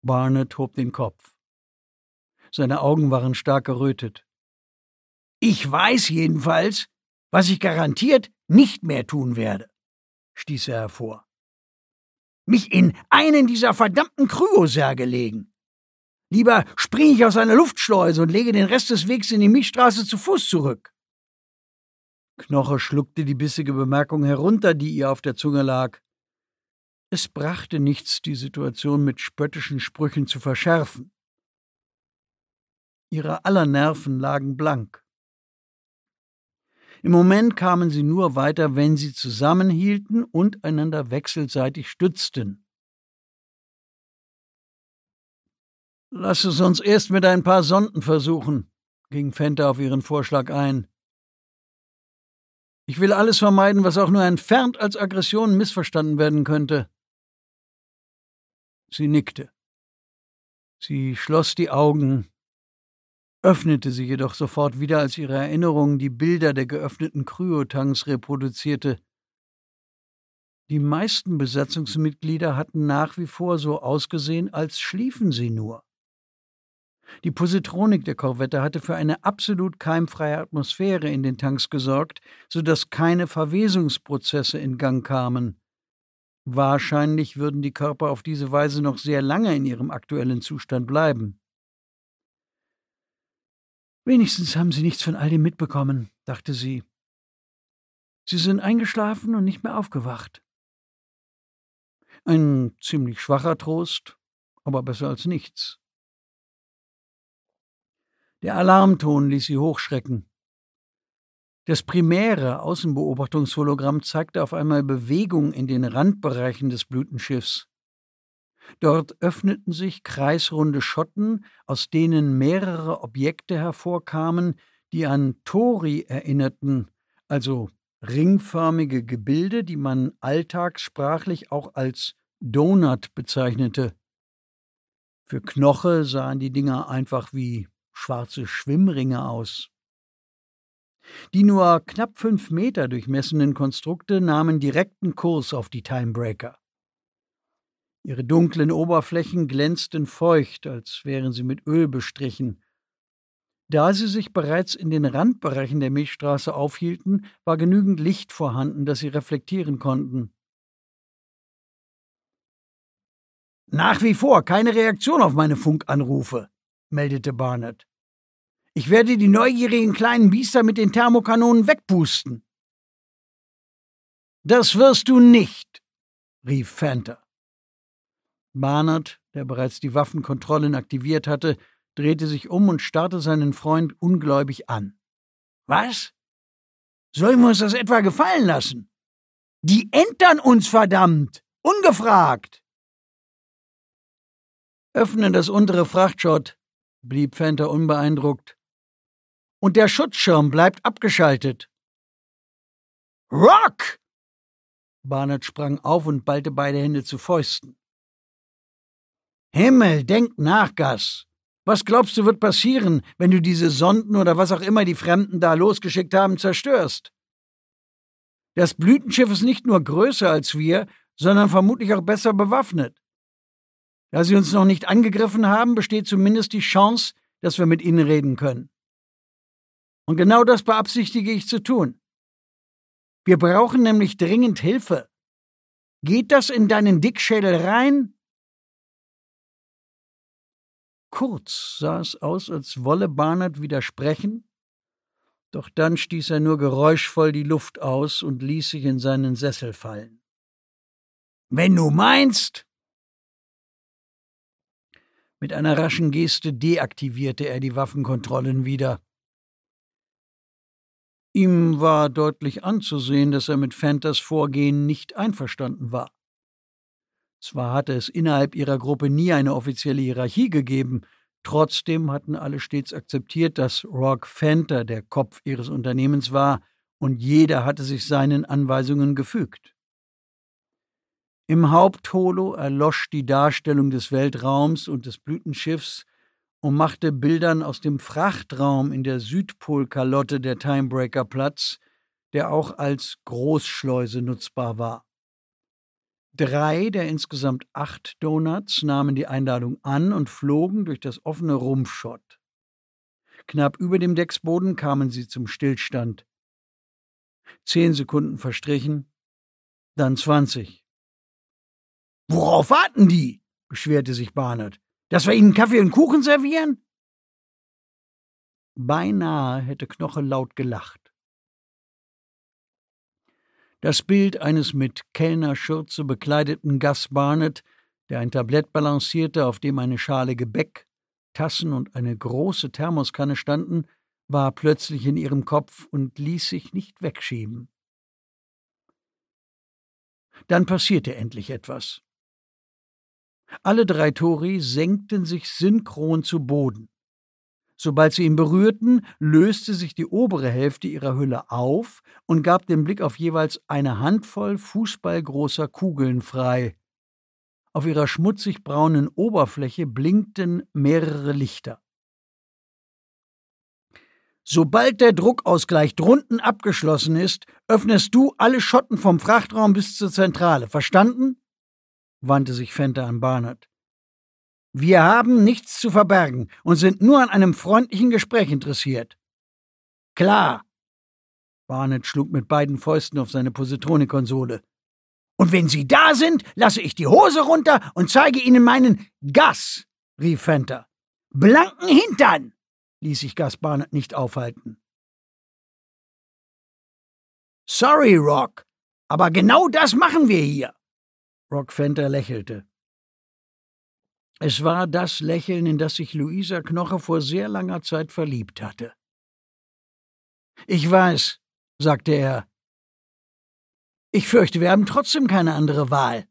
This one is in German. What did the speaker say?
Barnett hob den Kopf. Seine Augen waren stark gerötet. »Ich weiß jedenfalls, was ich garantiert nicht mehr tun werde«, stieß er hervor. »Mich in einen dieser verdammten Kryosärge legen. Lieber springe ich aus einer Luftschleuse und lege den Rest des Wegs in die Milchstraße zu Fuß zurück.« Knoche schluckte die bissige Bemerkung herunter, die ihr auf der Zunge lag. Es brachte nichts, die Situation mit spöttischen Sprüchen zu verschärfen. Ihre aller Nerven lagen blank. Im Moment kamen sie nur weiter, wenn sie zusammenhielten und einander wechselseitig stützten. »Lass es uns erst mit ein paar Sonden versuchen«, ging Fenter auf ihren Vorschlag ein. »Ich will alles vermeiden, was auch nur entfernt als Aggression missverstanden werden könnte.« Sie nickte. Sie schloss die Augen, öffnete sie jedoch sofort wieder, als ihre Erinnerung die Bilder der geöffneten Kryotanks reproduzierte. Die meisten Besatzungsmitglieder hatten nach wie vor so ausgesehen, als schliefen sie nur. Die Positronik der Korvette hatte für eine absolut keimfreie Atmosphäre in den Tanks gesorgt, sodass keine Verwesungsprozesse in Gang kamen. Wahrscheinlich würden die Körper auf diese Weise noch sehr lange in ihrem aktuellen Zustand bleiben. »Wenigstens haben sie nichts von all dem mitbekommen«, dachte sie. »Sie sind eingeschlafen und nicht mehr aufgewacht.« Ein ziemlich schwacher Trost, aber besser als nichts. Der Alarmton ließ sie hochschrecken. Das primäre Außenbeobachtungshologramm zeigte auf einmal Bewegung in den Randbereichen des Blütenschiffs. Dort öffneten sich kreisrunde Schotten, aus denen mehrere Objekte hervorkamen, die an Tori erinnerten, also ringförmige Gebilde, die man alltagssprachlich auch als Donut bezeichnete. Für Knoche sahen die Dinger einfach wie schwarze Schwimmringe aus. Die nur knapp 5 Meter durchmessenen Konstrukte nahmen direkten Kurs auf die Timebreaker. Ihre dunklen Oberflächen glänzten feucht, als wären sie mit Öl bestrichen. Da sie sich bereits in den Randbereichen der Milchstraße aufhielten, war genügend Licht vorhanden, das sie reflektieren konnten. »Nach wie vor keine Reaktion auf meine Funkanrufe«, meldete Barnett. »Ich werde die neugierigen kleinen Biester mit den Thermokanonen wegpusten.« »Das wirst du nicht«, rief Fenter. Barnett, der bereits die Waffenkontrollen aktiviert hatte, drehte sich um und starrte seinen Freund ungläubig an. »Was? Sollen wir uns das etwa gefallen lassen? Die entern uns, verdammt! Ungefragt!« »Öffne das untere Frachtschott«, blieb Fenter unbeeindruckt. »Und der Schutzschirm bleibt abgeschaltet.« »Rock!« Barnett sprang auf und ballte beide Hände zu Fäusten. »Himmel, denk nach, Gus. Was glaubst du, wird passieren, wenn du diese Sonden oder was auch immer die Fremden da losgeschickt haben, zerstörst? Das Blütenschiff ist nicht nur größer als wir, sondern vermutlich auch besser bewaffnet. Da sie uns noch nicht angegriffen haben, besteht zumindest die Chance, dass wir mit ihnen reden können. Und genau das beabsichtige ich zu tun. Wir brauchen nämlich dringend Hilfe. Geht das in deinen Dickschädel rein?« Kurz sah es aus, als wolle Barnett widersprechen, doch dann stieß er nur geräuschvoll die Luft aus und ließ sich in seinen Sessel fallen. »Wenn du meinst!« Mit einer raschen Geste deaktivierte er die Waffenkontrollen wieder. Ihm war deutlich anzusehen, dass er mit Fenters Vorgehen nicht einverstanden war. Zwar hatte es innerhalb ihrer Gruppe nie eine offizielle Hierarchie gegeben, trotzdem hatten alle stets akzeptiert, dass Rock Fenter der Kopf ihres Unternehmens war, und jeder hatte sich seinen Anweisungen gefügt. Im Hauptholo erlosch die Darstellung des Weltraums und des Blütenschiffs und machte Bildern aus dem Frachtraum in der Südpolkalotte der Timebreaker Platz, der auch als Großschleuse nutzbar war. 3 der insgesamt 8 Donuts nahmen die Einladung an und flogen durch das offene Rumpfschott. Knapp über dem Decksboden kamen sie zum Stillstand. 10 Sekunden verstrichen, dann 20. »Worauf warten die?« beschwerte sich Barnard. »Dass wir ihnen Kaffee und Kuchen servieren?« Beinahe hätte Knoche laut gelacht. Das Bild eines mit Kellnerschürze bekleideten Gus Barnett, der ein Tablett balancierte, auf dem eine Schale Gebäck, Tassen und eine große Thermoskanne standen, war plötzlich in ihrem Kopf und ließ sich nicht wegschieben. Dann passierte endlich etwas. Alle 3 Tory senkten sich synchron zu Boden. Sobald sie ihn berührten, löste sich die obere Hälfte ihrer Hülle auf und gab den Blick auf jeweils eine Handvoll fußballgroßer Kugeln frei. Auf ihrer schmutzig braunen Oberfläche blinkten mehrere Lichter. »Sobald der Druckausgleich drunten abgeschlossen ist, öffnest du alle Schotten vom Frachtraum bis zur Zentrale. Verstanden?« wandte sich Fenter an Barnard. »Wir haben nichts zu verbergen und sind nur an einem freundlichen Gespräch interessiert.« »Klar!« Barnard schlug mit beiden Fäusten auf seine Positronik-Konsole. »Und wenn Sie da sind, lasse ich die Hose runter und zeige Ihnen meinen Gas«, rief Fenter. »Blanken Hintern«, ließ sich Gus Barnard nicht aufhalten. »Sorry, Rock, aber genau das machen wir hier.« Rock Fenter lächelte. Es war das Lächeln, in das sich Louisa Knoche vor sehr langer Zeit verliebt hatte. »Ich weiß«, sagte er. »Ich fürchte, wir haben trotzdem keine andere Wahl.«